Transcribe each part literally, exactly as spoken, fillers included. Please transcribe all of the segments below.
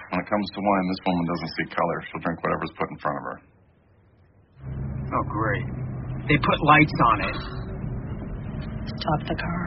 When it comes to wine, this woman doesn't see color. She'll drink whatever's put in front of her. Oh, great. They put lights on it. Stop the car.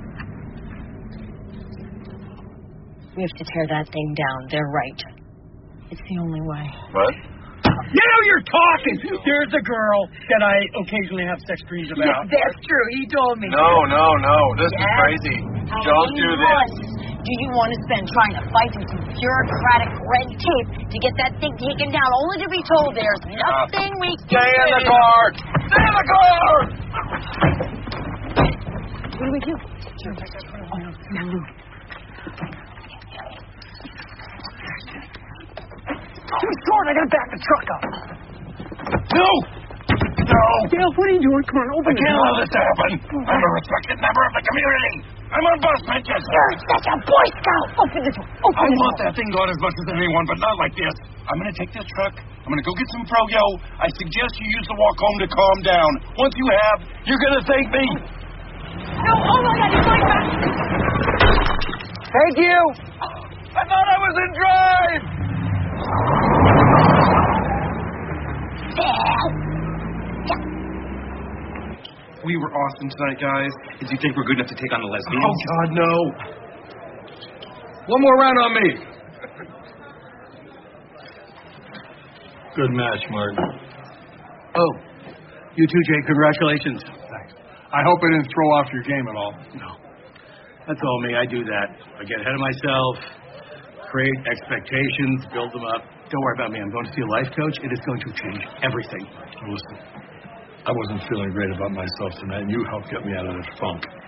We have to tear that thing down. They're right. It's the only way. What? Now you're talking! There's a girl that I occasionally have sex dreams about. Yeah, that's true. He told me. No, no, no. This yes. is crazy. Don't do this. Do you want to spend trying to fight through some bureaucratic red tape to get that thing taken down, only to be told there's nothing uh, we can Stay do? in the car! Stay in the car! What do we do? Oh, no, no, no. I'm short. I gotta back the truck up. No! No! Dale, what are you doing? Come on, open I the can't door. allow this to happen. I'm a respected member of the community. I'm on bus benches. You're such a Boy Scout. Open the door. Open I the want door. that thing gone as much as anyone, but not like this. I'm going to take this truck. I'm going to go get some Froyo. I suggest you use the walk home to calm down. Once you have, you're going to thank me. No, oh my God, he's going back. Thank you. I thought I was in drive. We were awesome tonight, guys. Do you think we're good enough to take on the lesbians? Oh, God, no. One more round on me. Good match, Martin. Oh, you too, Jay. Congratulations. Thanks. I hope I didn't throw off your game at all. No. That's all me. I do that. I get ahead of myself, create expectations, build them up. Don't worry about me. I'm going to see a life coach. It is going to change everything. Listen, I wasn't feeling great about myself tonight, and you helped get me out of this funk.